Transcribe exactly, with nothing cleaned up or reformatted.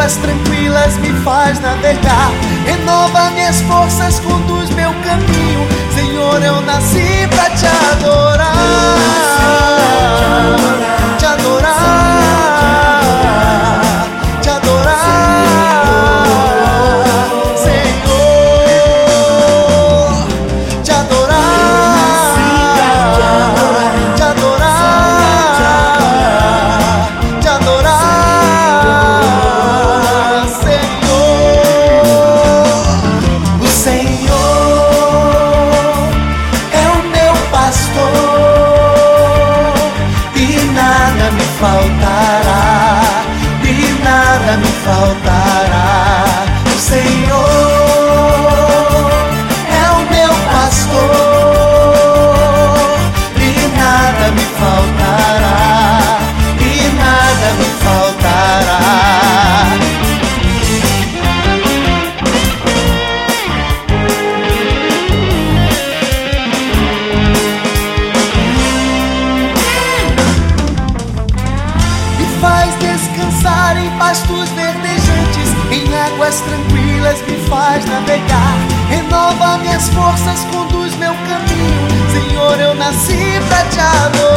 águas tranquilas me faz navegar. Renova minhas forças, conduz meu caminho. Senhor, eu nasci pra te adorar, te adorar, te adorar, Senhor, te adorar, te adorar, te adorar, Senhor. O Senhor é o meu pastor e nada me faltará, e nada me faltará. O Senhor é o meu pastor e nada me faltará, e nada me faltará. Faz descansar em pastos verdejantes, em águas tranquilas me faz navegar. Renova minhas forças, conduz meu caminho. Senhor, eu nasci pra te adorar.